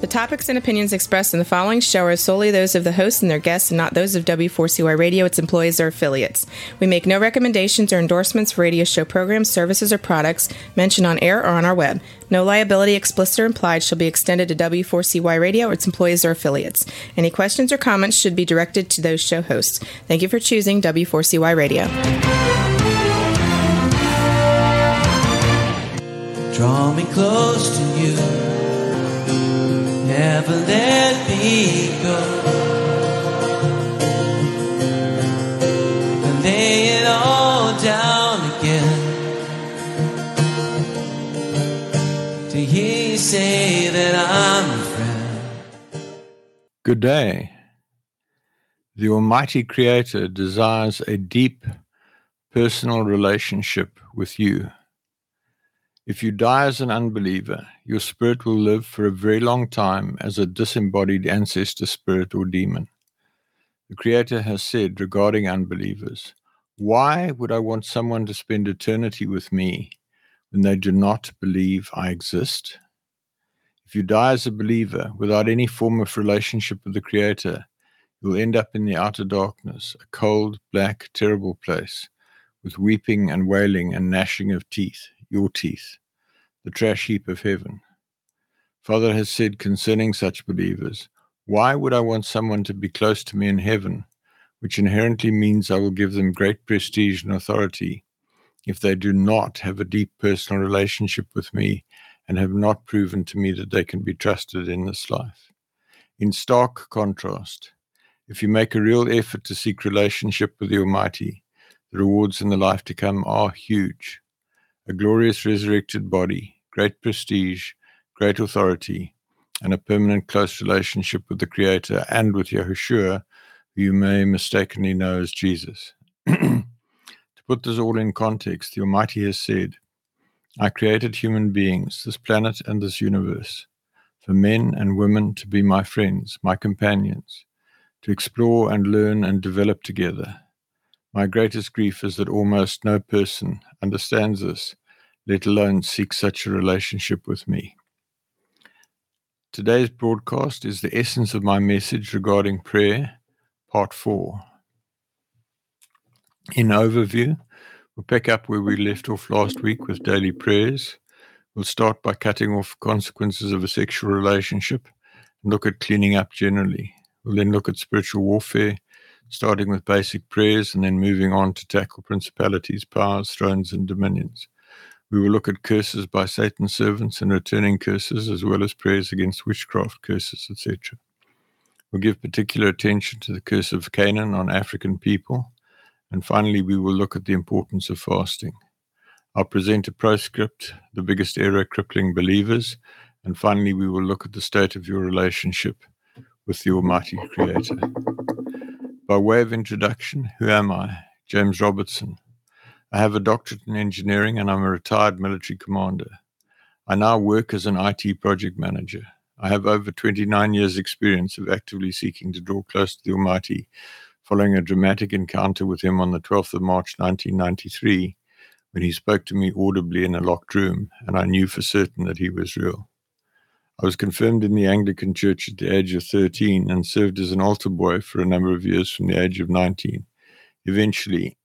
The topics and opinions expressed in the following show are solely those of the hosts and their guests and not those of W4CY Radio, its employees, or affiliates. We make no recommendations or endorsements for radio show programs, services, or products mentioned on air or on our web. No liability, explicit or implied, shall be extended to W4CY Radio or its employees or affiliates. Any questions or comments should be directed to those show hosts. Thank you for choosing W4CY Radio. Draw me close to you, never let me go. And lay it all down again, to hear you say that I'm a friend. Good day. The Almighty Creator desires a deep personal relationship with you. If you die as an unbeliever, your spirit will live for a very long time as a disembodied ancestor spirit or demon. The Creator has said regarding unbelievers, "Why would I want someone to spend eternity with me when they do not believe I exist?" If you die as a believer without any form of relationship with the Creator, you'll end up in the outer darkness, a cold, black, terrible place, with weeping and wailing and gnashing of teeth, your teeth, the trash heap of heaven. Father has said concerning such believers, "Why would I want someone to be close to me in heaven, which inherently means I will give them great prestige and authority, if they do not have a deep personal relationship with me and have not proven to me that they can be trusted in this life?" In stark contrast, if you make a real effort to seek relationship with the Almighty, the rewards in the life to come are huge. A glorious resurrected body, great prestige, great authority, and a permanent close relationship with the Creator and with Yahushua, who you may mistakenly know as Jesus. To put this all in context, the Almighty has said, "I created human beings, this planet and this universe, for men and women to be my friends, my companions, to explore and learn and develop together. My greatest grief is that almost no person understands this, let alone seeks such a relationship with me." Today's broadcast is the essence of my message regarding prayer, part 4. In overview, we'll pick up where we left off last week with daily prayers. We'll start by cutting off consequences of a sexual relationship and look at cleaning up generally. We'll then look at spiritual warfare, starting with basic prayers and then moving on to tackle principalities, powers, thrones, and dominions. We will look at curses by Satan's servants and returning curses, as well as prayers against witchcraft, curses, etc. We'll give particular attention to the curse of Canaan on African people. And finally, we will look at the importance of fasting. I'll present a proscript, the biggest error crippling believers. And finally, we will look at the state of your relationship with the Almighty Creator. By way of introduction, who am I? James Robertson. I have a doctorate in engineering and I'm a retired military commander. I now work as an IT project manager. I have over 29 years' experience of actively seeking to draw close to the Almighty, following a dramatic encounter with him on the 12th of March 1993, when he spoke to me audibly in a locked room, and I knew for certain that he was real. I was confirmed in the Anglican Church at the age of 13 and served as an altar boy for a number of years from the age of 19. Eventually,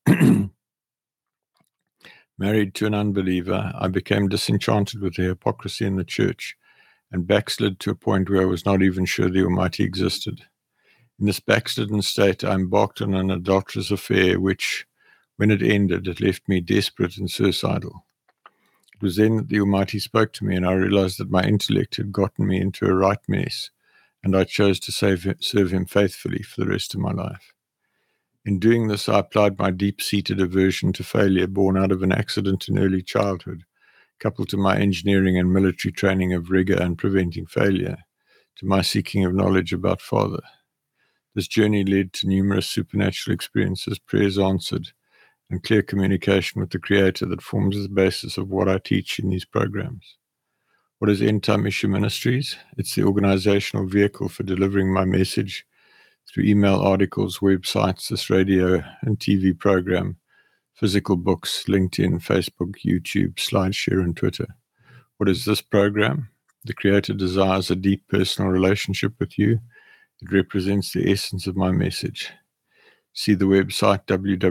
married to an unbeliever, I became disenchanted with the hypocrisy in the church and backslid to a point where I was not even sure the Almighty existed. In this backslidden state, I embarked on an adulterous affair which, when it ended, it left me desperate and suicidal. It was then that the Almighty spoke to me, and I realized that my intellect had gotten me into a right mess, and I chose to serve him faithfully for the rest of my life. In doing this, I applied my deep-seated aversion to failure born out of an accident in early childhood, coupled to my engineering and military training of rigor and preventing failure, to my seeking of knowledge about Father. This journey led to numerous supernatural experiences, prayers answered, and clear communication with the Creator that forms the basis of what I teach in these programs. What is End Time Issue Ministries? It's the organizational vehicle for delivering my message through email, articles, websites, this radio and TV program, physical books, LinkedIn, Facebook, YouTube, SlideShare, and Twitter. What is this program? The Creator desires a deep personal relationship with you. It represents the essence of my message. See the website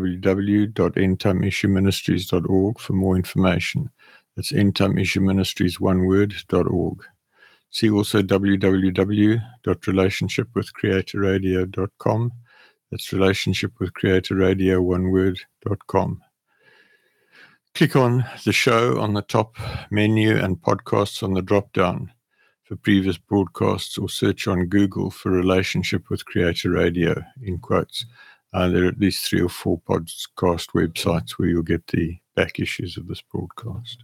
www.endtimeissueministries.org for more information. That's endtimeissueministries.org. See also www.relationshipwithcreatorradio.com. That's relationshipwithcreatorradio.com. Click on the show on the top menu and podcasts on the drop-down for previous broadcasts, or search on Google for Relationship with Creator Radio, in quotes. There are at least 3 or 4 podcast websites where you'll get the back issues of this broadcast.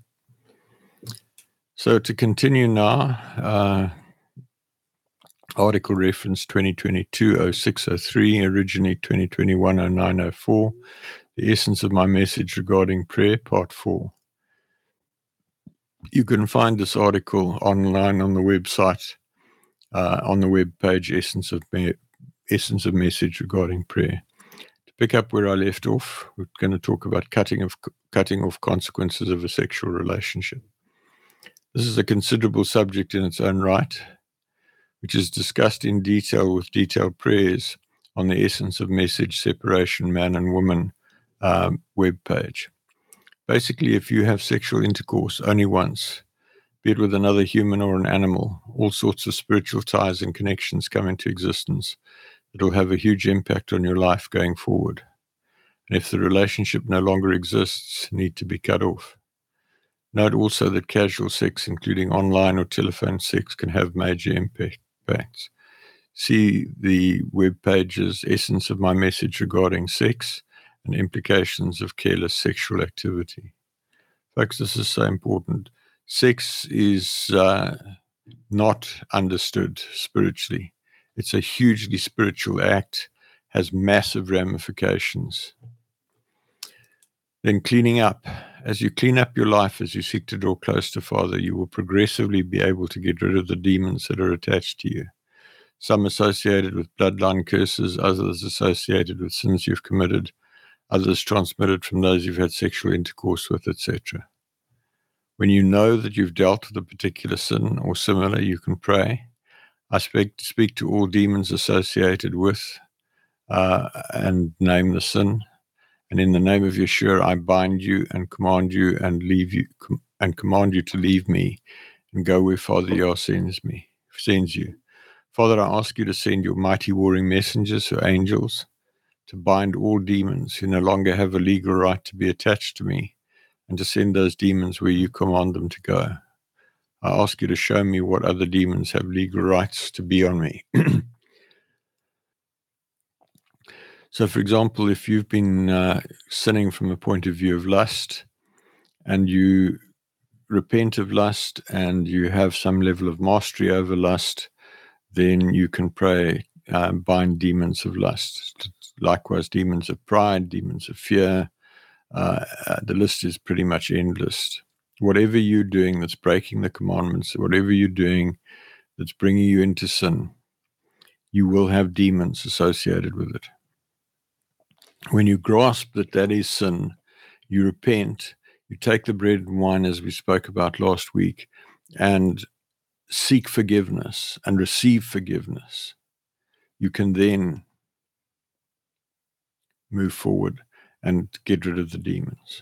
So to continue now, article reference 2022-0603, originally 2021-0904, The Essence of My Message Regarding Prayer, Part 4. You can find this article online on the website, on the web page, Essence of Message Regarding Prayer. To pick up where I left off, we're going to talk about cutting off consequences of a sexual relationship. This is a considerable subject in its own right, which is discussed in detail with detailed prayers on the Essence of Message Separation Man and Woman web page. Basically, if you have sexual intercourse only once, be it with another human or an animal, all sorts of spiritual ties and connections come into existence that will have a huge impact on your life going forward. And if the relationship no longer exists, need to be cut off. Note also that casual sex, including online or telephone sex, can have major impacts. See the web pages Essence of My Message Regarding Sex and Implications of Careless Sexual Activity. Folks, this is so important. Sex is not understood spiritually. It's a hugely spiritual act, has massive ramifications. Then cleaning up. As you clean up your life, as you seek to draw close to Father, you will progressively be able to get rid of the demons that are attached to you. Some associated with bloodline curses, others associated with sins you've committed, others transmitted from those you've had sexual intercourse with, etc. When you know that you've dealt with a particular sin or similar, you can pray. I speak to all demons associated with and name the sin. And in the name of Yeshua, I bind you and command you and leave you and command you to leave me and go where Father Yah sends you. Father, I ask you to send your mighty warring messengers or angels to bind all demons who no longer have a legal right to be attached to me, and to send those demons where you command them to go. I ask you to show me what other demons have legal rights to be on me. So, for example, if you've been sinning from a point of view of lust, and you repent of lust, and you have some level of mastery over lust, then you can pray, bind demons of lust. Likewise, demons of pride, demons of fear. The list is pretty much endless. Whatever you're doing that's breaking the commandments, whatever you're doing that's bringing you into sin, you will have demons associated with it. When you grasp that that is sin, you repent, you take the bread and wine as we spoke about last week, and seek forgiveness and receive forgiveness. You can then move forward and get rid of the demons.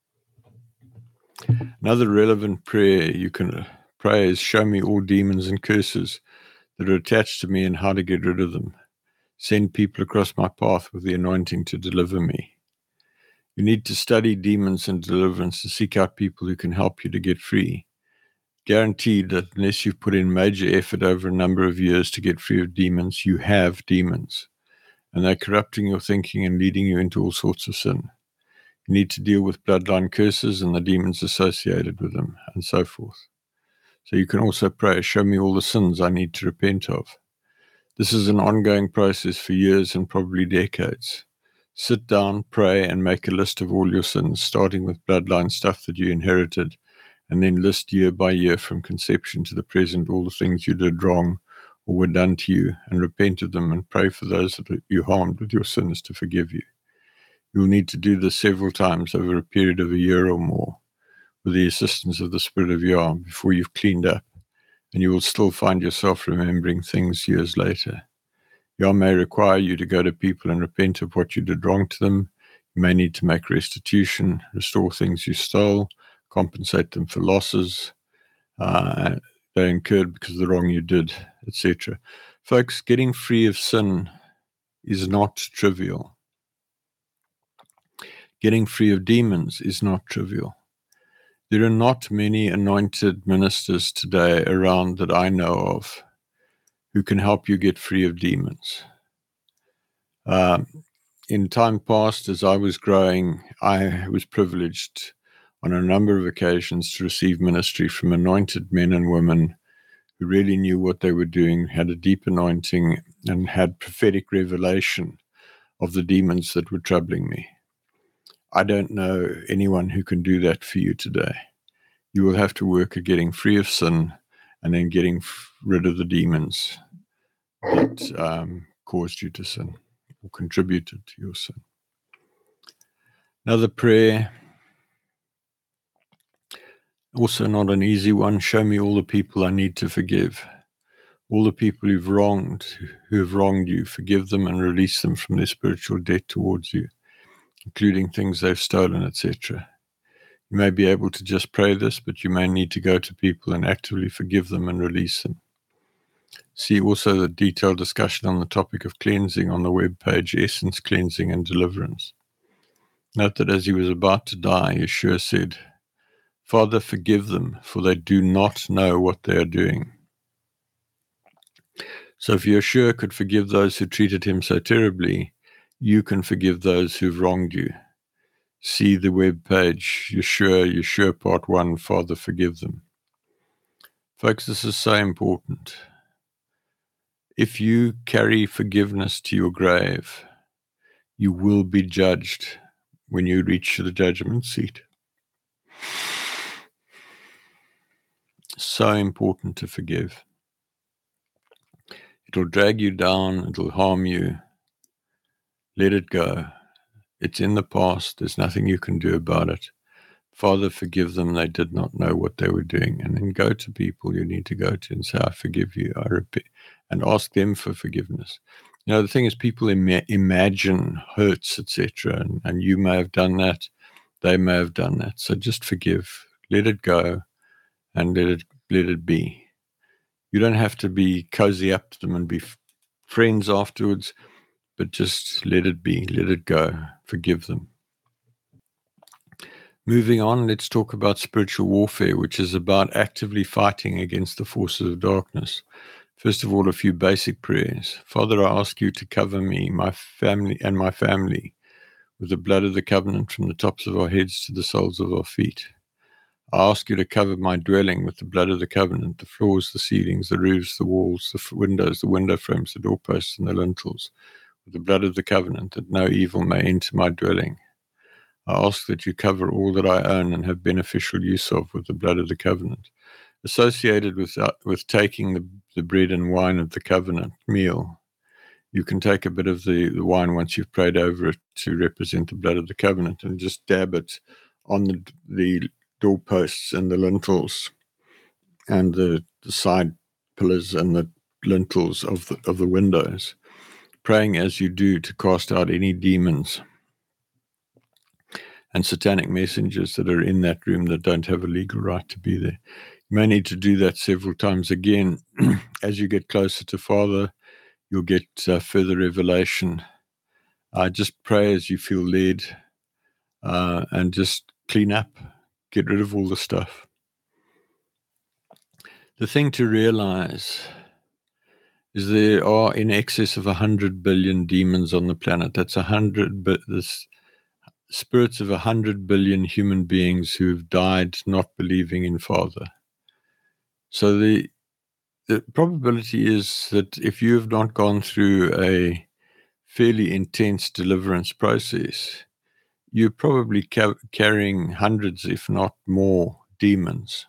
Another relevant prayer you can pray is, show me all demons and curses that are attached to me and how to get rid of them. Send people across my path with the anointing to deliver me. You need to study demons and deliverance and seek out people who can help you to get free. Guaranteed that unless you've put in major effort over a number of years to get free of demons, you have demons. And they're corrupting your thinking and leading you into all sorts of sin. You need to deal with bloodline curses and the demons associated with them, and so forth. So you can also pray, show me all the sins I need to repent of. This is an ongoing process for years and probably decades. Sit down, pray, and make a list of all your sins, starting with bloodline stuff that you inherited, and then list year by year from conception to the present all the things you did wrong or were done to you, and repent of them and pray for those that you harmed with your sins to forgive you. You'll need to do this several times over a period of a year or more with the assistance of the Spirit of Yah before you've cleaned up and you will still find yourself remembering things years later. Yah may require you to go to people and repent of what you did wrong to them. You may need to make restitution, restore things you stole, compensate them for losses they incurred because of the wrong you did, etc. Folks, getting free of sin is not trivial. Getting free of demons is not trivial. There are not many anointed ministers today around that I know of who can help you get free of demons. In time past, as I was growing, I was privileged on a number of occasions to receive ministry from anointed men and women who really knew what they were doing, had a deep anointing, and had prophetic revelation of the demons that were troubling me. I don't know anyone who can do that for you today. You will have to work at getting free of sin and then getting rid of the demons that caused you to sin or contributed to your sin. Another prayer, also not an easy one. Show me all the people I need to forgive. All the people who have wronged you, forgive them and release them from their spiritual debt towards you, including things they've stolen, etc. You may be able to just pray this, but you may need to go to people and actively forgive them and release them. See also the detailed discussion on the topic of cleansing on the webpage, Essence, Cleansing and Deliverance. Note that as he was about to die, Yeshua said, Father, forgive them, for they do not know what they are doing. So if Yeshua could forgive those who treated him so terribly, you can forgive those who've wronged you. See the webpage, Yeshua Part 1, Father, forgive them. Folks, this is so important. If you carry forgiveness to your grave, you will be judged when you reach the judgment seat. So important to forgive. It'll drag you down, it'll harm you. Let it go. It's in the past. There's nothing you can do about it. Father, forgive them. They did not know what they were doing. And then go to people you need to go to and say, I forgive you. I repent. And ask them for forgiveness. You know, the thing is, people imagine hurts, etc. And you may have done that. They may have done that. So just forgive. Let it go and let it be. You don't have to be cozy up to them and be friends afterwards, but just let it be. Let it go. Forgive them. Moving on, let's talk about spiritual warfare, which is about actively fighting against the forces of darkness. First of all, a few basic prayers. Father, I ask you to cover me, my family, with the blood of the covenant from the tops of our heads to the soles of our feet. I ask you to cover my dwelling with the blood of the covenant, the floors, the ceilings, the roofs, the walls, the windows, the window frames, the doorposts, and the lintels, with the blood of the covenant, that no evil may enter my dwelling. I ask that you cover all that I own and have beneficial use of with the blood of the covenant. Associated with taking the bread and wine of the covenant meal, you can take a bit of the wine once you've prayed over it to represent the blood of the covenant and just dab it on the doorposts and the lintels and the side pillars and the lintels of the windows, praying as you do to cast out any demons and satanic messengers that are in that room that don't have a legal right to be there. You may need to do that several times again. As you get closer to Father, you'll get further revelation. Just pray as you feel led and just clean up. Get rid of all the stuff. The thing to realize is there are in excess of 100 billion demons on the planet. That's the spirits of 100 billion human beings who have died not believing in Father. So the probability is that if you have not gone through a fairly intense deliverance process, you're probably carrying hundreds, if not more, demons.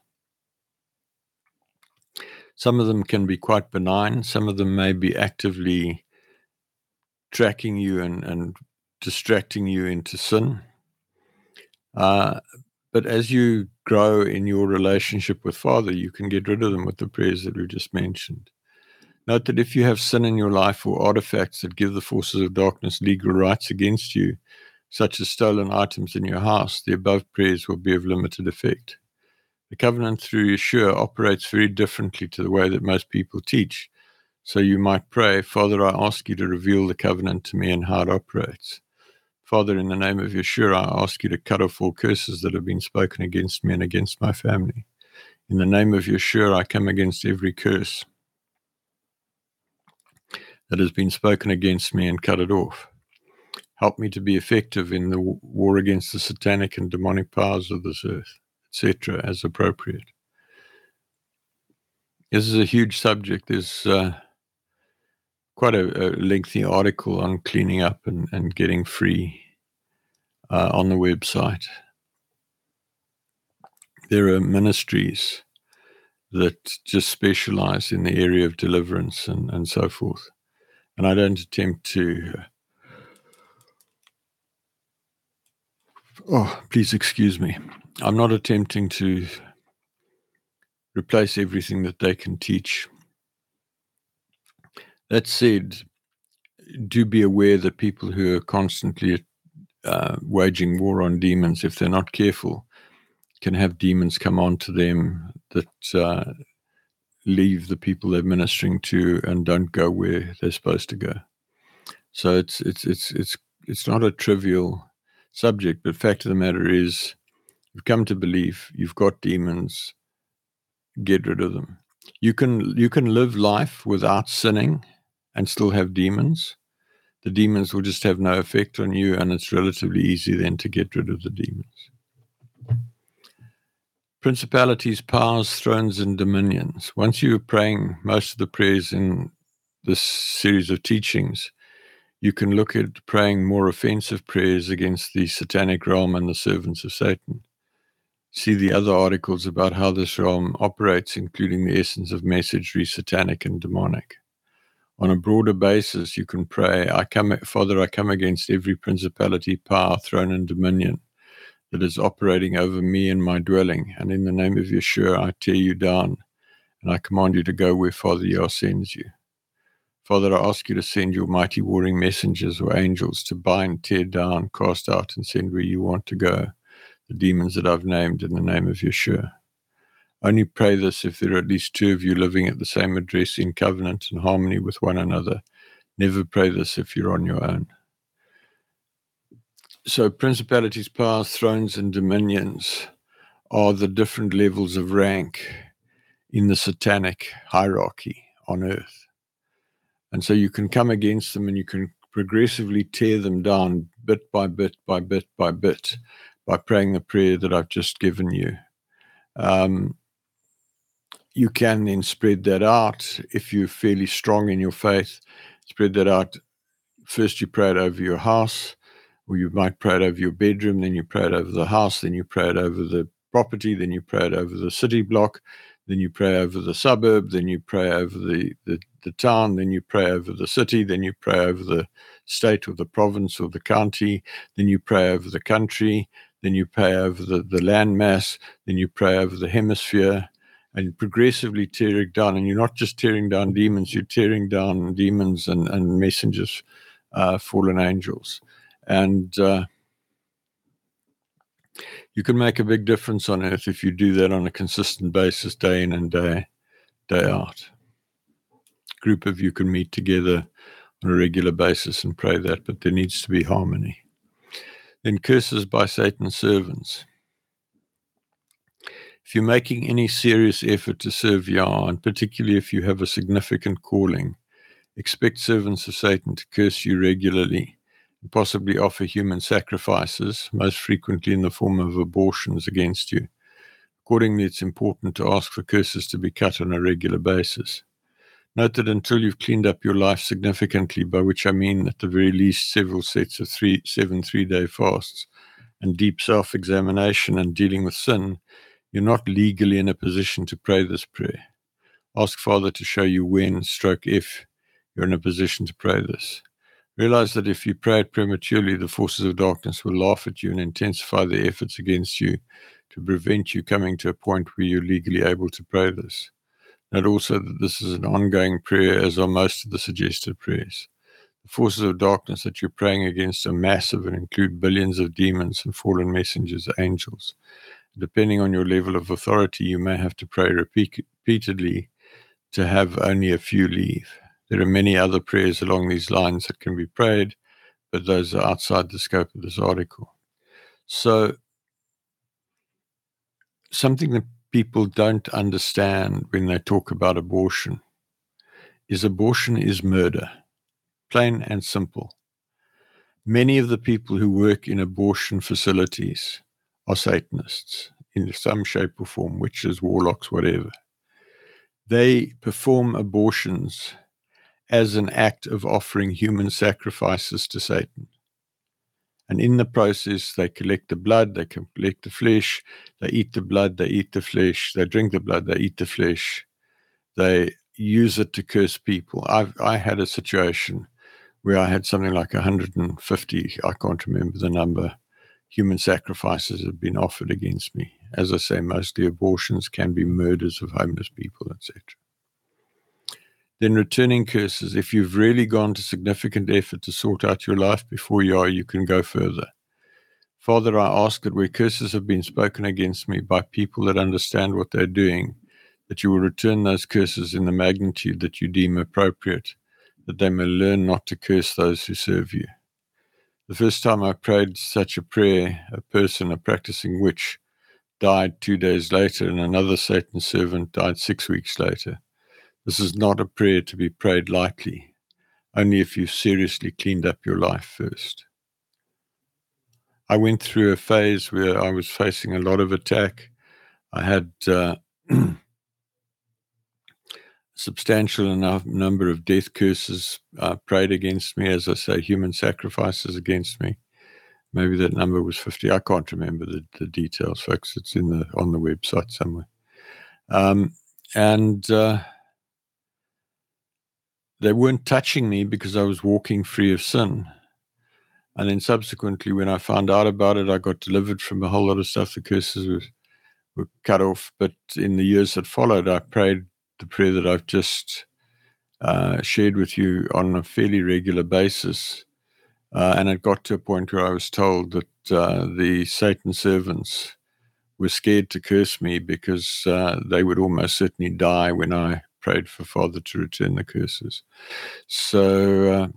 Some of them can be quite benign. Some of them may be actively tracking you and distracting you into sin. But as you grow in your relationship with Father, you can get rid of them with the prayers that we just mentioned. Note that if you have sin in your life or artifacts that give the forces of darkness legal rights against you, such as stolen items in your house, the above prayers will be of limited effect. The covenant through Yeshua operates very differently to the way that most people teach. So you might pray, Father, I ask you to reveal the covenant to me and how it operates. Father, in the name of Yeshua, I ask you to cut off all curses that have been spoken against me and against my family. In the name of Yeshua, I come against every curse that has been spoken against me and cut it off. Help me to be effective in the war against the satanic and demonic powers of this earth, etc., as appropriate. This is a huge subject. There's quite a lengthy article on cleaning up and getting free on the website. There are ministries that just specialize in the area of deliverance and so forth. And I don't attempt to... please excuse me. I'm not attempting to replace everything that they can teach. That said, do be aware that people who are constantly waging war on demons, if they're not careful, can have demons come onto them that leave the people they're ministering to and don't go where they're supposed to go. So it's not a trivial subject, but the fact of the matter is, you've come to believe you've got demons. Get rid of them. You can live life without sinning and still have demons. The demons will just have no effect on you, and it's relatively easy then to get rid of the demons. Principalities, powers, thrones, and dominions. Once you're praying most of the prayers in this series of teachings, you can look at praying more offensive prayers against the satanic realm and the servants of Satan. See the other articles about how this realm operates, including the essence of messagery, satanic and demonic. On a broader basis, you can pray, Father, I come against every principality, power, throne, and dominion that is operating over me and my dwelling. And in the name of Yeshua, I tear you down, and I command you to go where Father Yah sends you. Father, I ask you to send your mighty warring messengers or angels to bind, tear down, cast out, and send where you want to go the demons that I've named in the name of Yeshua. Only pray this if there are at least two of you living at the same address in covenant and harmony with one another. Never pray this if you're on your own. So principalities, powers, thrones, and dominions are the different levels of rank in the satanic hierarchy on earth. And so you can come against them and you can progressively tear them down bit by bit by bit by bit by praying the prayer that I've just given you. You can then spread that out if you're fairly strong in your faith. Spread that out. First you pray it over your house, or you might pray it over your bedroom, then you pray it over the house, then you pray it over the property, then you pray it over the city block, then you pray over the suburb, then you pray over the town, then you pray over the city, then you pray over the state or the province or the county, then you pray over the country, then you pray over the land mass, then you pray over the hemisphere, and progressively tearing down. And you're not just tearing down demons, you're tearing down demons and messengers, fallen angels. And you can make a big difference on earth if you do that on a consistent basis, day in and day out. A group of you can meet together on a regular basis and pray that, but there needs to be harmony. Then curses by Satan's servants. If you're making any serious effort to serve Yah, and particularly if you have a significant calling, expect servants of Satan to curse you regularly, and possibly offer human sacrifices, most frequently in the form of abortions against you. Accordingly, it's important to ask for curses to be cut on a regular basis. Note that until you've cleaned up your life significantly, by which I mean at the very least several sets of 7 3-day fasts and deep self-examination and dealing with sin, you're not legally in a position to pray this prayer. Ask Father to show you when, if you're in a position to pray this. Realize that if you pray it prematurely, the forces of darkness will laugh at you and intensify their efforts against you to prevent you coming to a point where you're legally able to pray this. Note also that this is an ongoing prayer, as are most of the suggested prayers. The forces of darkness that you're praying against are massive and include billions of demons and fallen messengers, angels. Depending on your level of authority, you may have to pray repeatedly to have only a few leave. There are many other prayers along these lines that can be prayed, but those are outside the scope of this article. So, something that people don't understand when they talk about abortion is murder, plain and simple. Many of the people who work in abortion facilities are Satanists in some shape or form, witches, warlocks, whatever. They perform abortions as an act of offering human sacrifices to Satan. And in the process, they collect the blood, they collect the flesh, they eat the blood, they eat the flesh, they drink the blood, they eat the flesh. They use it to curse people. I had a situation where I had something like 150, I can't remember the number, human sacrifices have been offered against me. As I say, mostly abortions, can be murders of homeless people, etc. Then returning curses. If you've really gone to significant effort to sort out your life before you can go further. Father, I ask that where curses have been spoken against me by people that understand what they're doing, that you will return those curses in the magnitude that you deem appropriate, that they may learn not to curse those who serve you. The first time I prayed such a prayer, a person, a practicing witch, died 2 days later, and another Satan servant died 6 weeks later. This is not a prayer to be prayed lightly, only if you've seriously cleaned up your life first. I went through a phase where I was facing a lot of attack. I had substantial enough number of death curses prayed against me, as I say, human sacrifices against me. Maybe that number was 50. I can't remember the details, folks. It's on the website somewhere. They weren't touching me because I was walking free of sin. And then subsequently, when I found out about it, I got delivered from a whole lot of stuff. The curses were cut off. But in the years that followed, I prayed the prayer that I've just shared with you on a fairly regular basis. And it got to a point where I was told that the Satan servants were scared to curse me because they would almost certainly die when I prayed for Father to return the curses. So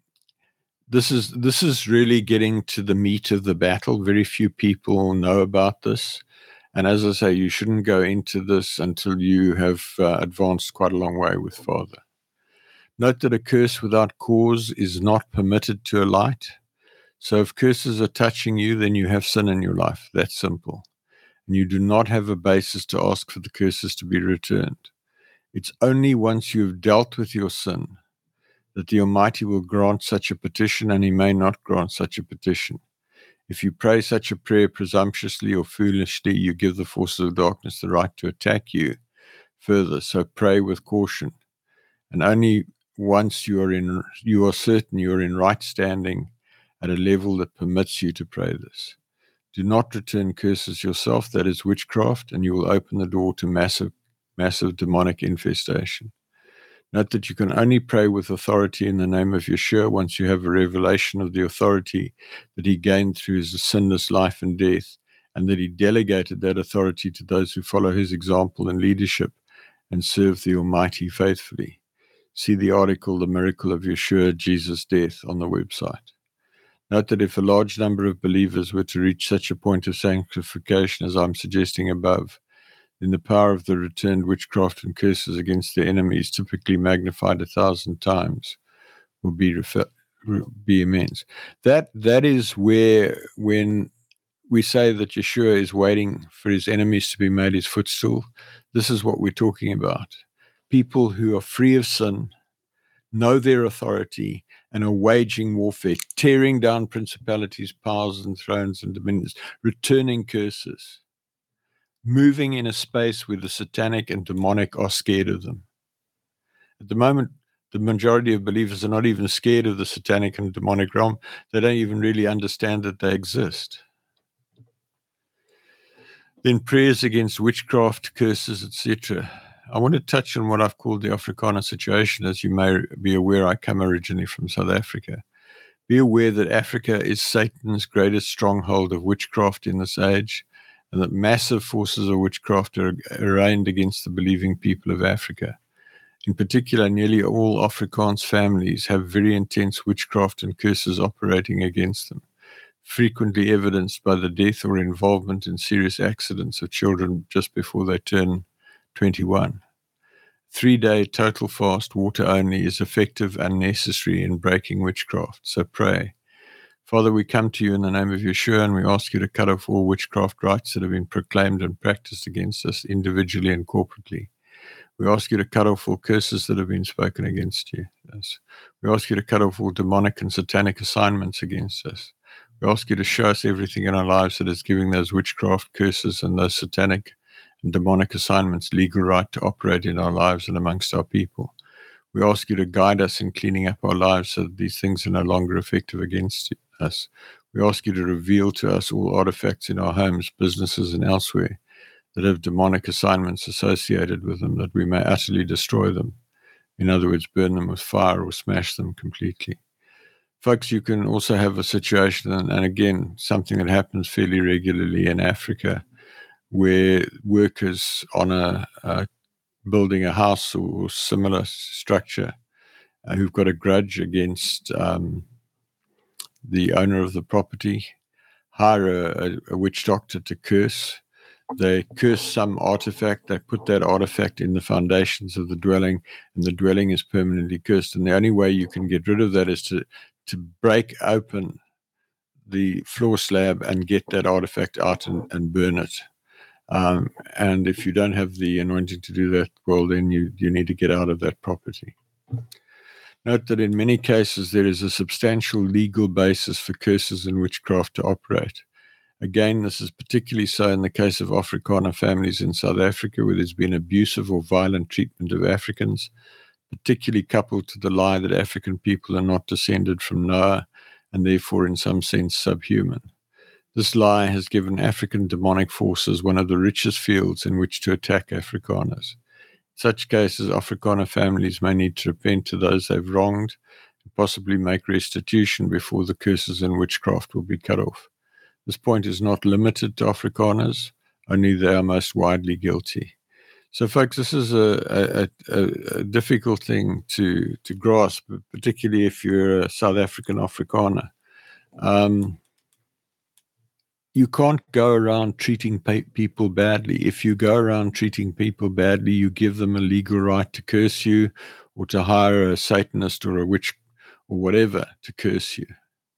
this is really getting to the meat of the battle. Very few people know about this. And as I say, you shouldn't go into this until you have advanced quite a long way with Father. Note that a curse without cause is not permitted to a light. So if curses are touching you, then you have sin in your life. That's simple. And you do not have a basis to ask for the curses to be returned. It's only once you've dealt with your sin that the Almighty will grant such a petition, and He may not grant such a petition. If you pray such a prayer presumptuously or foolishly, you give the forces of darkness the right to attack you further. So pray with caution. And only once you are certain you are in right standing at a level that permits you to pray this. Do not return curses yourself. That is witchcraft, and you will open the door to massive demonic infestation. Note that you can only pray with authority in the name of Yeshua once you have a revelation of the authority that He gained through His sinless life and death, and that He delegated that authority to those who follow His example and leadership and serve the Almighty faithfully. See the article, The Miracle of Yeshua, Jesus' Death, on the website. Note that if a large number of believers were to reach such a point of sanctification as I'm suggesting above, then the power of the returned witchcraft and curses against their enemies, typically magnified 1,000 times, will be immense. That is where, when we say that Yeshua is waiting for His enemies to be made His footstool, this is what we're talking about. People who are free of sin, know their authority, and are waging warfare, tearing down principalities, powers, and thrones and dominions, returning curses, moving in a space where the satanic and demonic are scared of them. At the moment, the majority of believers are not even scared of the satanic and demonic realm. They don't even really understand that they exist. Then prayers against witchcraft, curses, etc. I want to touch on what I've called the Afrikaner situation. As you may be aware, I come originally from South Africa. Be aware that Africa is Satan's greatest stronghold of witchcraft in this age, and that massive forces of witchcraft are arraigned against the believing people of Africa. In particular, nearly all Afrikaans families have very intense witchcraft and curses operating against them, frequently evidenced by the death or involvement in serious accidents of children just before they turn 21. 3-day total fast, water only, is effective and necessary in breaking witchcraft. So pray. Father, we come to you in the name of Yeshua, and we ask you to cut off all witchcraft rites that have been proclaimed and practiced against us individually and corporately. We ask you to cut off all curses that have been spoken against you. Yes. We ask you to cut off all demonic and satanic assignments against us. We ask you to show us everything in our lives that is giving those witchcraft curses and those satanic and demonic assignments legal right to operate in our lives and amongst our people. We ask you to guide us in cleaning up our lives so that these things are no longer effective against us. We ask you to reveal to us all artifacts in our homes, businesses, and elsewhere that have demonic assignments associated with them, that we may utterly destroy them. In other words, burn them with fire or smash them completely. Folks, you can also have a situation, and again, something that happens fairly regularly in Africa, where workers on building a house or similar structure who've got a grudge against the owner of the property hire a witch doctor to curse. They curse some artifact, they put that artifact in the foundations of the dwelling, and the dwelling is permanently cursed. And the only way you can get rid of that is to break open the floor slab and get that artifact out and burn it. And if you don't have the anointing to do that, well, then you need to get out of that property. Note that in many cases there is a substantial legal basis for curses and witchcraft to operate. Again, this is particularly so in the case of Afrikaner families in South Africa, where there's been abusive or violent treatment of Africans, particularly coupled to the lie that African people are not descended from Noah and therefore in some sense subhuman. This lie has given African demonic forces one of the richest fields in which to attack Afrikaners. In such cases, Afrikaner families may need to repent to those they've wronged and possibly make restitution before the curses and witchcraft will be cut off. This point is not limited to Afrikaners, only they are most widely guilty. So, folks, this is a difficult thing to grasp, particularly if you're a South African Afrikaner. You can't go around treating people badly. If you go around treating people badly, you give them a legal right to curse you or to hire a Satanist or a witch or whatever to curse you.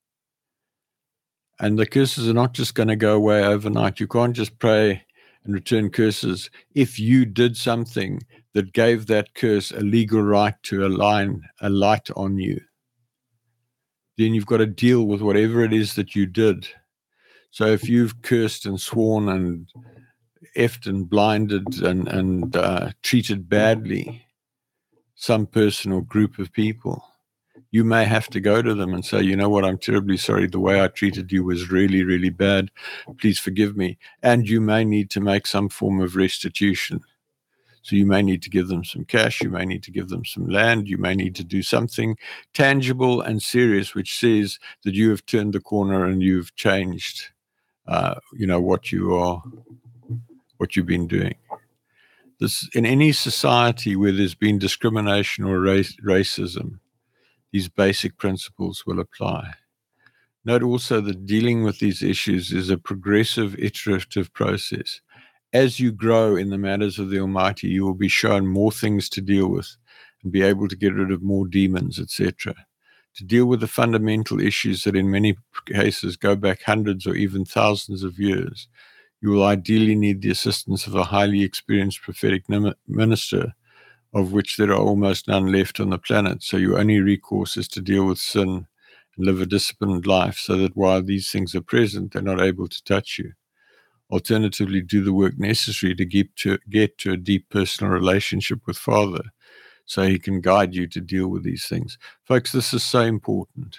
And the curses are not just going to go away overnight. You can't just pray and return curses. If you did something that gave that curse a legal right to align a light on you, then you've got to deal with whatever it is that you did. So if you've cursed and sworn and effed and blinded and treated badly some person or group of people, you may have to go to them and say, you know what, I'm terribly sorry. The way I treated you was really, really bad. Please forgive me. And you may need to make some form of restitution. So you may need to give them some cash. You may need to give them some land. You may need to do something tangible and serious, which says that you have turned the corner and you've changed, what you've been doing. This, in any society where there's been discrimination or racism, these basic principles will apply. Note also that dealing with these issues is a progressive, iterative process. As you grow in the matters of the Almighty, you will be shown more things to deal with and be able to get rid of more demons, etc. To deal with the fundamental issues that in many cases go back hundreds or even thousands of years, you will ideally need the assistance of a highly experienced prophetic minister, of which there are almost none left on the planet. So your only recourse is to deal with sin and live a disciplined life so that while these things are present, they're not able to touch you. Alternatively, do the work necessary to get to a deep personal relationship with Father so he can guide you to deal with these things. Folks, this is so important.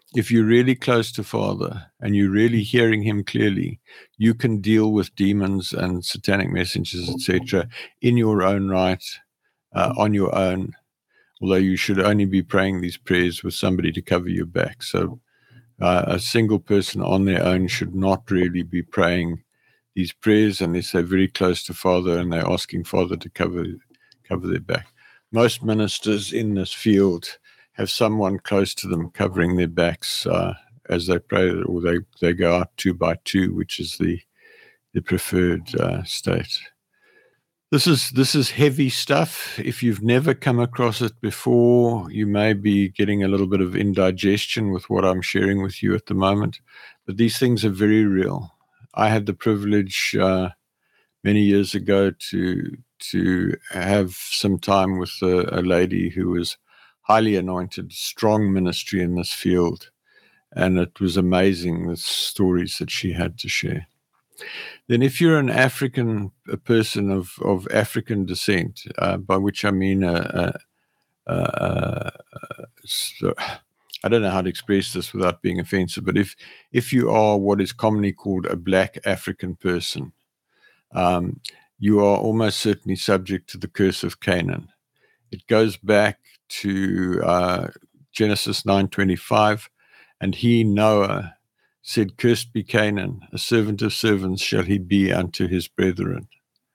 if you're really close to Father and you're really hearing him clearly, you can deal with demons and satanic messengers, etc., in your own right, on your own, although you should only be praying these prayers with somebody to cover your back. So a single person on their own should not really be praying these prayers unless they're very close to Father and they're asking Father to cover their back. Most ministers in this field have someone close to them covering their backs as they pray, or they go out 2 by 2, which is the preferred state. This is heavy stuff. If you've never come across it before, you may be getting a little bit of indigestion with what I'm sharing with you at the moment. But these things are very real. I had the privilege many years ago to have some time with a lady who was highly anointed, strong ministry in this field. And it was amazing, the stories that she had to share. Then if you're an African, a person of African descent, by which I mean, so, I don't know how to express this without being offensive, but if you are what is commonly called a black African person, you are almost certainly subject to the curse of Canaan. It goes back to Genesis 9:25, and he, Noah, said, "Cursed be Canaan, a servant of servants shall he be unto his brethren."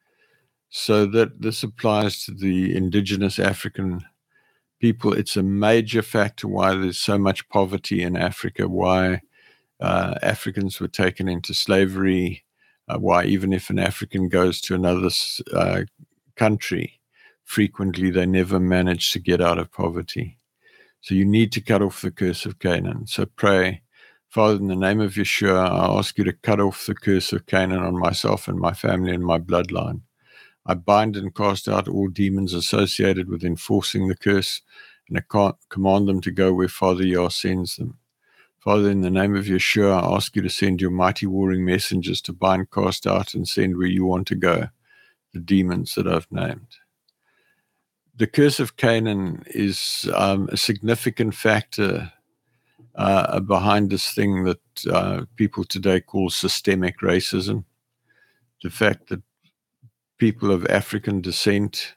So that this applies to the indigenous African people. It's a major factor why there's so much poverty in Africa, why Africans were taken into slavery, why even if an African goes to another country, frequently they never manage to get out of poverty. So you need to cut off the curse of Canaan. So pray, Father, in the name of Yeshua, I ask you to cut off the curse of Canaan on myself and my family and my bloodline. I bind and cast out all demons associated with enforcing the curse, and I command them to go where Father Yah sends them. Father, in the name of Yeshua, I ask you to send your mighty warring messengers to bind, cast out, and send where you want to go the demons that I've named. The curse of Canaan is a significant factor behind this thing that people today call systemic racism. The fact that people of African descent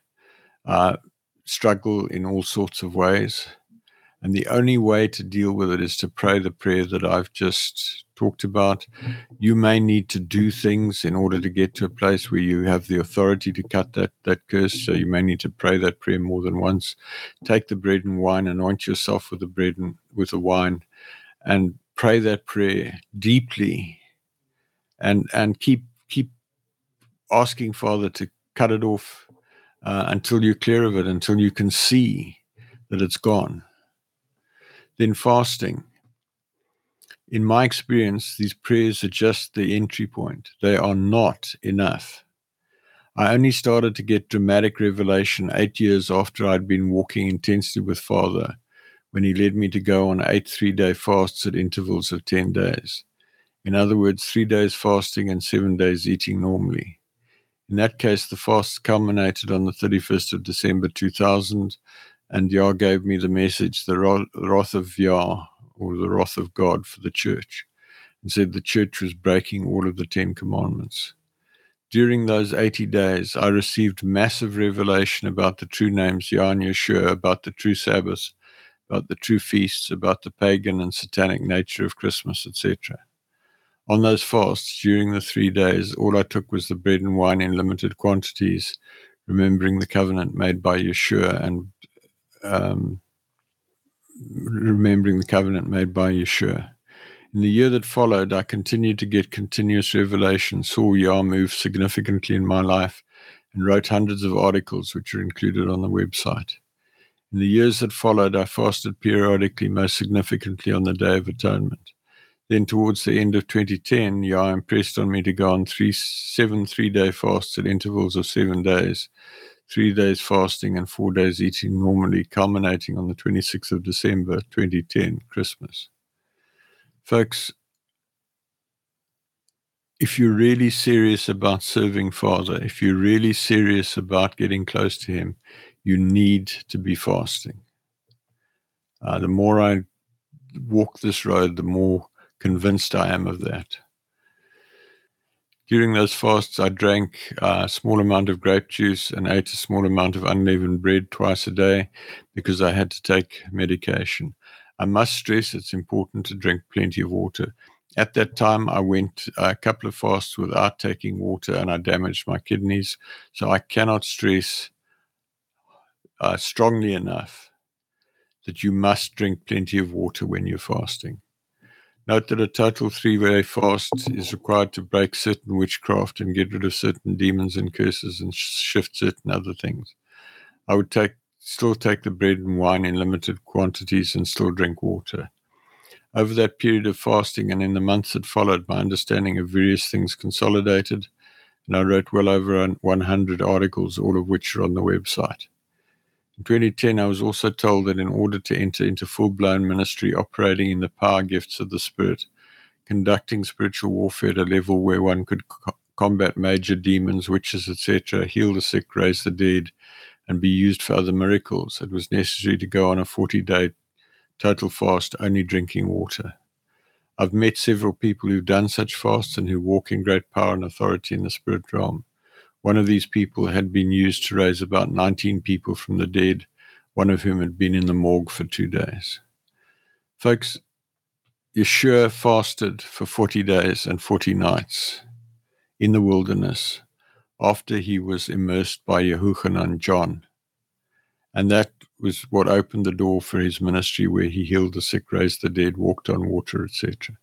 struggle in all sorts of ways. And the only way to deal with it is to pray the prayer that I've just talked about. You may need to do things in order to get to a place where you have the authority to cut that curse. So you may need to pray that prayer more than once. Take the bread and wine, anoint yourself with the bread and with the wine, and pray that prayer deeply, and keep asking Father to cut it off until you're clear of it, until you can see that it's gone. Then fasting. In my experience, these prayers are just the entry point. They are not enough. I only started to get dramatic revelation 8 years after I'd been walking intensely with Father, when he led me to go on 8 3-day fasts at intervals of 10 days. In other words, 3 days fasting and 7 days eating normally. In that case, the fast culminated on the 31st of December 2000, and Yah gave me the message, the wrath of Yah, or the wrath of God for the church, and said the church was breaking all of the 10 commandments. During those 80 days, I received massive revelation about the true names Yah and Yeshua, about the true Sabbaths, about the true feasts, about the pagan and satanic nature of Christmas, etc. On those fasts, during the 3 days, all I took was the bread and wine in limited quantities, remembering the covenant made by Yeshua and remembering the covenant made by Yeshua. In the year that followed, I continued to get continuous revelation, saw Yah move significantly in my life, and wrote hundreds of articles which are included on the website. In the years that followed, I fasted periodically, most significantly on the Day of Atonement. Then towards the end of 2010, Yah impressed on me to go on 7 3-day fasts at intervals of 7 days, 3 days fasting and 4 days eating normally, culminating on the 26th of December 2010, Christmas. Folks, if you're really serious about serving Father, if you're really serious about getting close to Him, you need to be fasting. The more I walk this road, the more convinced I am of that. During those fasts, I drank a small amount of grape juice and ate a small amount of unleavened bread twice a day because I had to take medication. I must stress it's important to drink plenty of water. At that time, I went a couple of fasts without taking water and I damaged my kidneys. So I cannot stress strongly enough that you must drink plenty of water when you're fasting. Note that a total 3-day fast is required to break certain witchcraft and get rid of certain demons and curses and shift certain other things. I would still take the bread and wine in limited quantities and still drink water. Over that period of fasting and in the months that followed, my understanding of various things consolidated, and I wrote well over 100 articles, all of which are on the website. In 2010, I was also told that in order to enter into full-blown ministry operating in the power gifts of the Spirit, conducting spiritual warfare at a level where one could combat major demons, witches, etc., heal the sick, raise the dead, and be used for other miracles, it was necessary to go on a 40-day total fast, only drinking water. I've met several people who've done such fasts and who walk in great power and authority in the spirit realm. One of these people had been used to raise about 19 people from the dead, one of whom had been in the morgue for 2 days. Folks, Yeshua fasted for 40 days and 40 nights in the wilderness after he was immersed by Yehochanan John. And that was what opened the door for his ministry, where he healed the sick, raised the dead, walked on water, etc.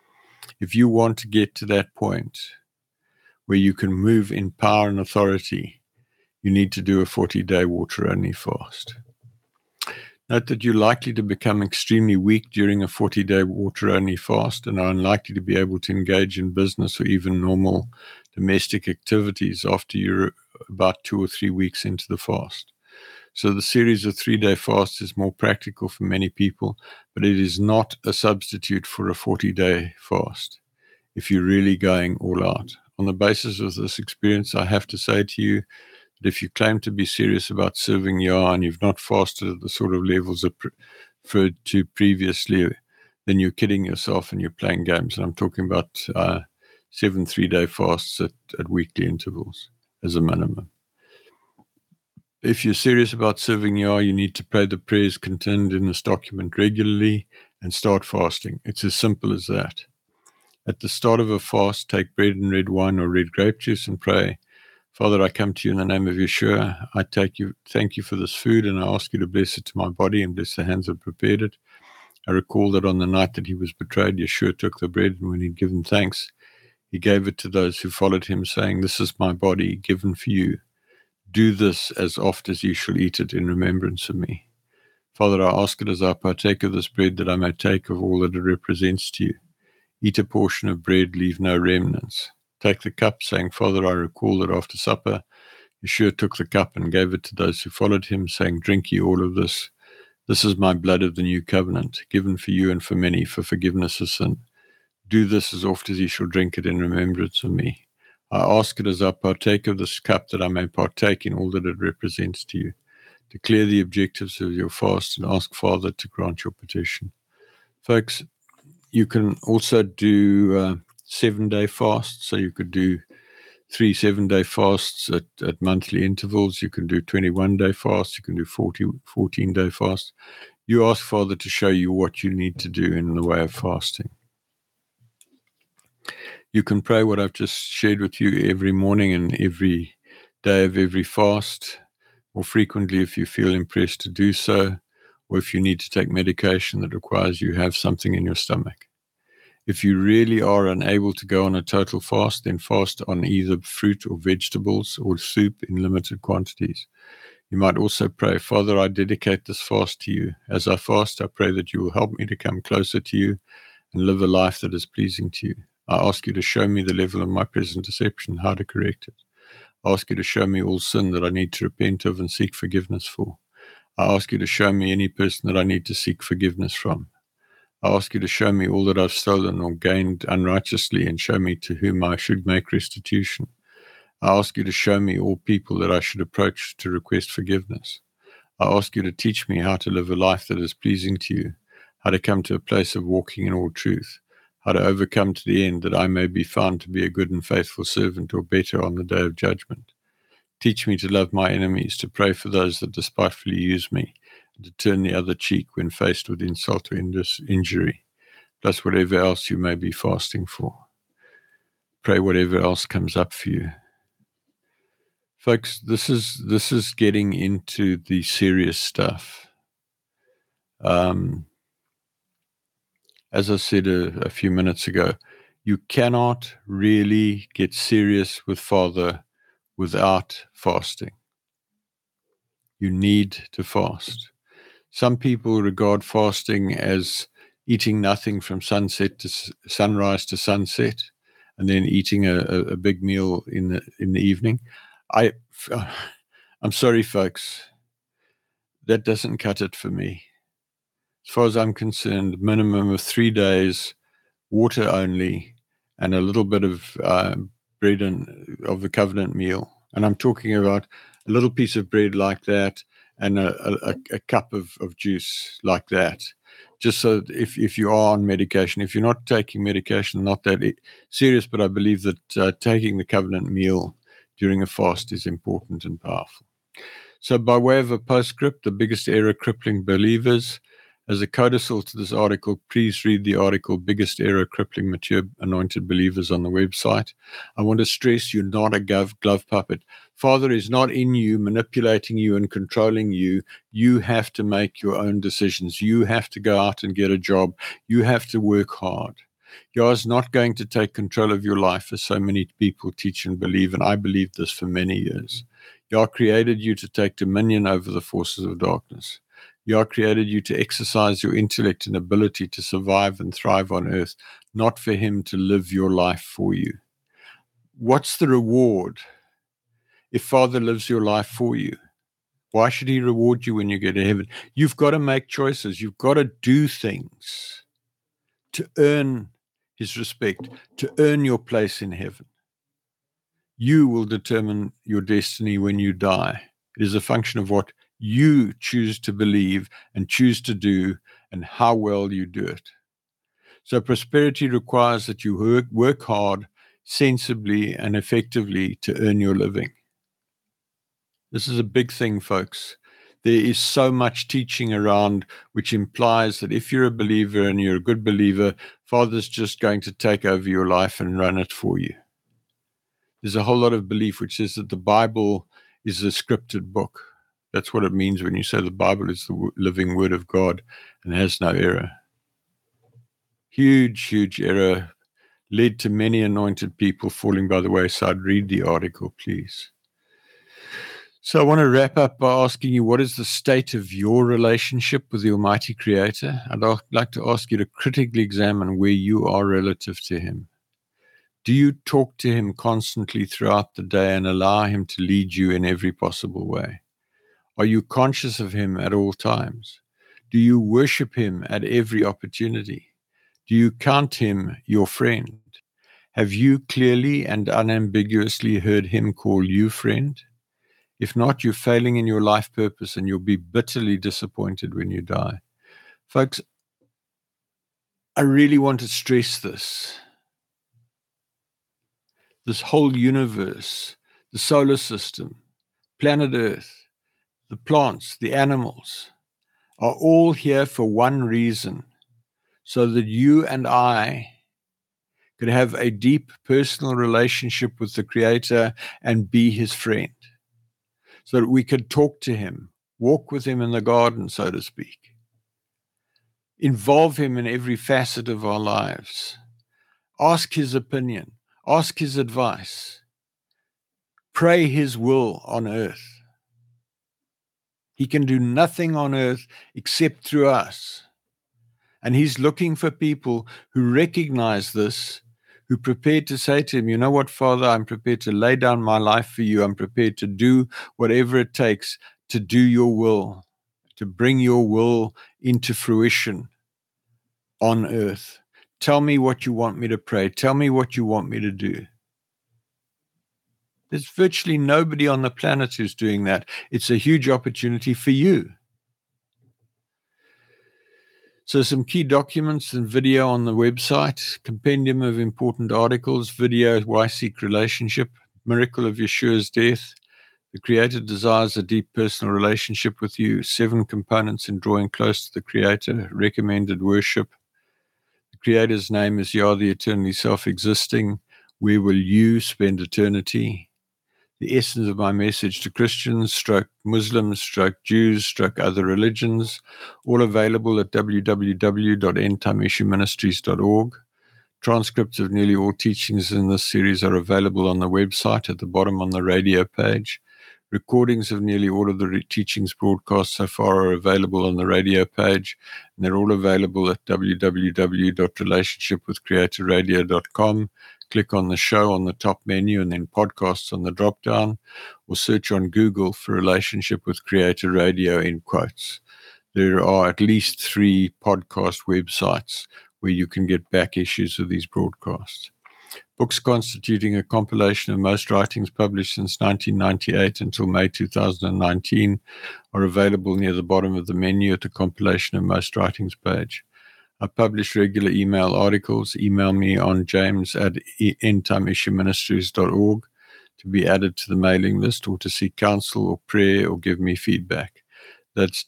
If you want to get to that point where you can move in power and authority, you need to do a 40-day water-only fast. Note that you're likely to become extremely weak during a 40-day water-only fast and are unlikely to be able to engage in business or even normal domestic activities after you're about 2 or 3 weeks into the fast. So the series of 3-day fasts is more practical for many people, but it is not a substitute for a 40-day fast if you're really going all out. On the basis of this experience, I have to say to you that if you claim to be serious about serving Yah and you've not fasted at the sort of levels referred to previously, then you're kidding yourself and you're playing games. And I'm talking about 7 3-day fasts at weekly intervals as a minimum. If you're serious about serving Yah, you need to pray the prayers contained in this document regularly and start fasting. It's as simple as that. At the start of a fast, take bread and red wine or red grape juice and pray, Father, I come to you in the name of Yeshua. I thank you for this food, and I ask you to bless it to my body and bless the hands that prepared it. I recall that on the night that he was betrayed, Yeshua took the bread, and when he'd given thanks, he gave it to those who followed him, saying, This is my body given for you. Do this as oft as you shall eat it in remembrance of me. Father, I ask it as I partake of this bread that I may take of all that it represents to you. Eat a portion of bread, leave no remnants. Take the cup, saying, Father, I recall that after supper, Yeshua took the cup and gave it to those who followed him, saying, Drink ye all of this. This is my blood of the new covenant, given for you and for many for forgiveness of sin. Do this as oft as ye shall drink it in remembrance of me. I ask it as I partake of this cup that I may partake in all that it represents to you. Declare the objectives of your fast and ask Father to grant your petition. Folks, you can also do 7-day fasts. So you could do 3 7-day fasts at monthly intervals. You can do 21-day fasts. You can do 14-day fasts. You ask Father to show you what you need to do in the way of fasting. You can pray what I've just shared with you every morning and every day of every fast, or frequently if you feel impressed to do so, or if you need to take medication that requires you have something in your stomach. If you really are unable to go on a total fast, then fast on either fruit or vegetables or soup in limited quantities. You might also pray, Father, I dedicate this fast to you. As I fast, I pray that you will help me to come closer to you and live a life that is pleasing to you. I ask you to show me the level of my present deception, how to correct it. I ask you to show me all sin that I need to repent of and seek forgiveness for. I ask you to show me any person that I need to seek forgiveness from. I ask you to show me all that I've stolen or gained unrighteously and show me to whom I should make restitution. I ask you to show me all people that I should approach to request forgiveness. I ask you to teach me how to live a life that is pleasing to you, how to come to a place of walking in all truth, how to overcome to the end, that I may be found to be a good and faithful servant, or better, on the day of judgment. Teach me to love my enemies, to pray for those that despitefully use me, and to turn the other cheek when faced with insult or injury, plus whatever else you may be fasting for. Pray whatever else comes up for you. Folks, this is getting into the serious stuff. As I said a few minutes ago, you cannot really get serious with Father without fasting. You need to fast. Some people regard fasting as eating nothing from sunset to sunrise to sunset, and then eating a big meal in the evening. I'm sorry, folks. That doesn't cut it for me. As far as I'm concerned, minimum of 3 days, water only, and a little bit of bread of the covenant meal. And I'm talking about a little piece of bread like that, and a cup of juice like that. Just so that if you are on medication, if you're not taking medication, not that serious, but I believe that taking the covenant meal during a fast is important and powerful. So by way of a postscript, the biggest error crippling believers. As a codicil to this article, please read the article, Biggest Error Crippling Mature Anointed Believers, on the website. I want to stress you're not a glove puppet. Father is not in you, manipulating you and controlling you. You have to make your own decisions. You have to go out and get a job. You have to work hard. Yah is not going to take control of your life, as so many people teach and believe, and I believed this for many years. Yah created you to take dominion over the forces of darkness. Yah created you to exercise your intellect and ability to survive and thrive on earth, not for him to live your life for you. What's the reward if Father lives your life for you? Why should he reward you when you get to heaven? You've got to make choices. You've got to do things to earn his respect, to earn your place in heaven. You will determine your destiny when you die. It is a function of what you choose to believe and choose to do, and how well you do it. So prosperity requires that you work hard, sensibly, and effectively to earn your living. This is a big thing, folks. There is so much teaching around which implies that if you're a believer and you're a good believer, Father's just going to take over your life and run it for you. There's a whole lot of belief which says that the Bible is a scripted book. That's what it means when you say the Bible is the living word of God and has no error. Huge, huge error led to many anointed people falling by the wayside. Read the article, please. So I want to wrap up by asking you, what is the state of your relationship with the Almighty Creator? I'd like to ask you to critically examine where you are relative to him. Do you talk to him constantly throughout the day and allow him to lead you in every possible way? Are you conscious of him at all times? Do you worship him at every opportunity? Do you count him your friend? Have you clearly and unambiguously heard him call you friend? If not, you're failing in your life purpose, and you'll be bitterly disappointed when you die. Folks, I really want to stress this. This whole universe, the solar system, planet Earth, the plants, the animals, are all here for one reason, so that you and I could have a deep personal relationship with the Creator and be his friend, so that we could talk to him, walk with him in the garden, so to speak, involve him in every facet of our lives, ask his opinion, ask his advice, pray his will on earth. He can do nothing on earth except through us. And he's looking for people who recognize this, who are prepared to say to him, you know what, Father, I'm prepared to lay down my life for you. I'm prepared to do whatever it takes to do your will, to bring your will into fruition on earth. Tell me what you want me to pray. Tell me what you want me to do. There's virtually nobody on the planet who's doing that. It's a huge opportunity for you. So some key documents and video on the website, compendium of important articles, video, Why Seek Relationship, Miracle of Yeshua's Death, The Creator Desires a Deep Personal Relationship with You, 7 components in drawing close to the Creator, recommended worship. The Creator's name is Yah, the eternally self-existing. Where will you spend eternity? The essence of my message to Christians, Muslims, Jews, other religions, all available at www.endtimeissueministries.org. Transcripts of nearly all teachings in this series are available on the website at the bottom on the radio page. Recordings of nearly all of the teachings broadcast so far are available on the radio page, and they're all available at www.relationshipwithcreatorradio.com. Click on the show on the top menu and then podcasts on the drop-down, or search on Google for Relationship with Creator Radio in quotes. There are at least 3 podcast websites where you can get back issues of these broadcasts. Books constituting a compilation of most writings published since 1998 until May 2019 are available near the bottom of the menu at the compilation of most writings page. I publish regular email articles. Email me on james@endtimeissueministries.org to be added to the mailing list or to seek counsel or prayer or give me feedback. That's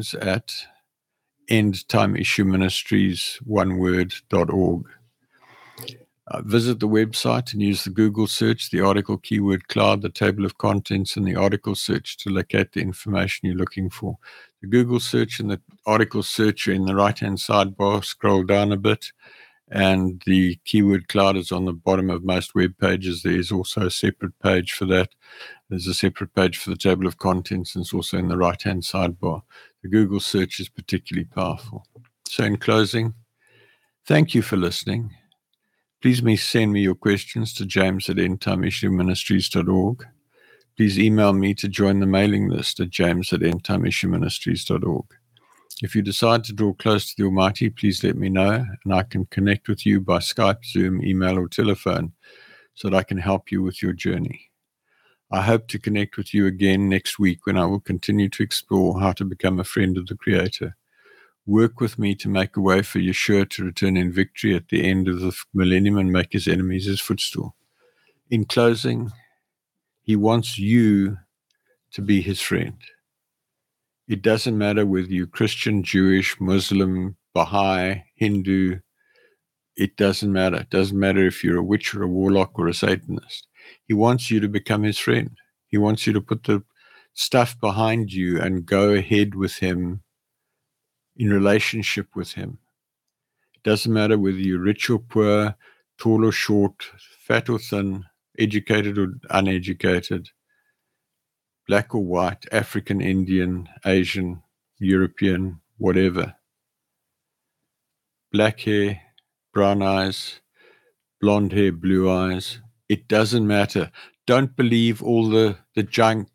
james@endtimeissueministries.org. Visit the website and use the Google search, the article keyword cloud, the table of contents, and the article search to locate the information you're looking for. The Google search and the article search are in the right-hand sidebar. Scroll down a bit, and the keyword cloud is on the bottom of most web pages. There is also a separate page for that. There's a separate page for the table of contents, and it's also in the right-hand sidebar. The Google search is particularly powerful. So in closing, thank you for listening. Please send me your questions to james@endtimeissueministries.org. Please email me to join the mailing list at james@endtimeissueministries.org. If you decide to draw close to the Almighty, please let me know, and I can connect with you by Skype, Zoom, email, or telephone so that I can help you with your journey. I hope to connect with you again next week when I will continue to explore how to become a friend of the Creator. Work with me to make a way for Yeshua to return in victory at the end of the millennium and make his enemies his footstool. In closing, he wants you to be his friend. It doesn't matter whether you're Christian, Jewish, Muslim, Baha'i, Hindu. It doesn't matter. It doesn't matter if you're a witch or a warlock or a Satanist. He wants you to become his friend. He wants you to put the stuff behind you and go ahead with him in relationship with him. It doesn't matter whether you're rich or poor, tall or short, fat or thin, educated or uneducated, black or white, African, Indian, Asian, European, whatever. Black hair, brown eyes, blonde hair, blue eyes. It doesn't matter. Don't believe all the junk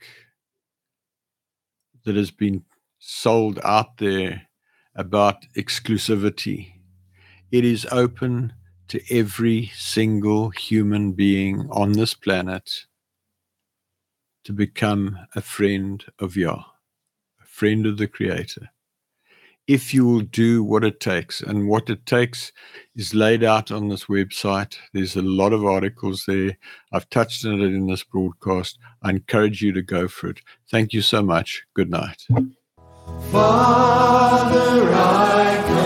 that has been sold out there about exclusivity. It is open to every single human being on this planet to become a friend of Yah, a friend of the Creator. If you will do what it takes, and what it takes is laid out on this website. There's a lot of articles there. I've touched on it in this broadcast. I encourage you to go for it. Thank you so much. Good night. Father, I